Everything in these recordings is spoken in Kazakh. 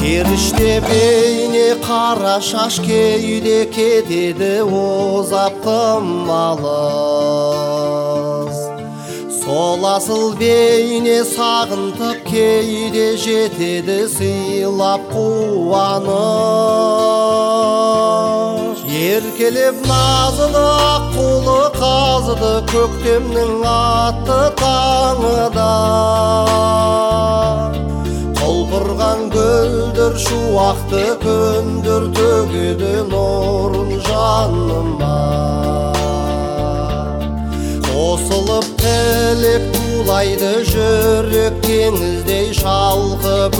Періште бейне қара шаш кейде кетеді озап қымалыз. Сол асыл бейне сағынтып кейде жетеді сыйлап қуаныш. Еркелеп назыны аққулы қазыды көктемнің атты таңыда. Құлпырған гүлдер шуақты күндер төгеді нұрын жаныма. Қосылып тілек тулайды жүрек теңіздей шалқып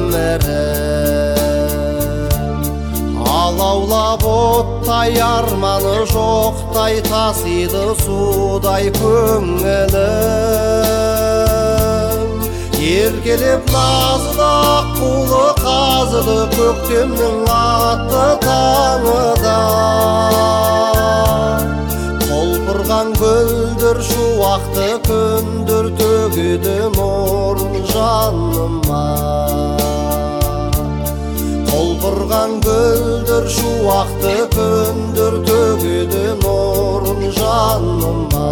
өмірім. Алаулап оттай арманы жоқтай тасиды судай көңілім. Еркелеп назыды аққулы қазыды көктемнің атты таңыда. Құлпырған гүлдер шуақты күндер төгеді нұрын жаныма. Құлпырған гүлдер шуақты күндер төгеді нұрын жаныма.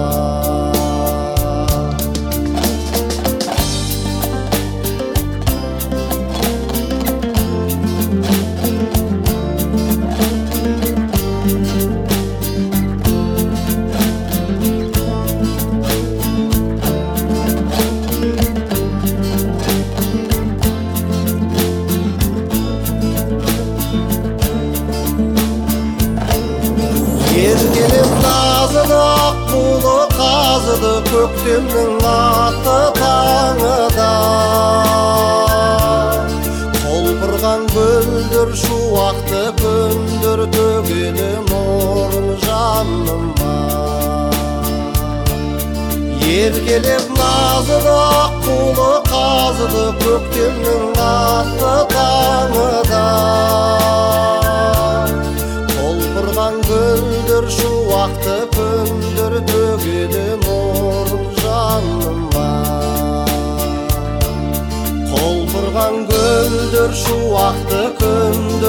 Еркелеп назыны аққулы қазыды көктемнің атты таңыда. Құлпырған гүлдер шуақты күндер төгеді нұрын жаныма. Еркелеп назыны аққулы қазыды көктемнің атты таңыда. Құлпырған гүлдер шуақты күндер төгеді нұрын жаныма. Құлпырған гүлдер шуақты күндер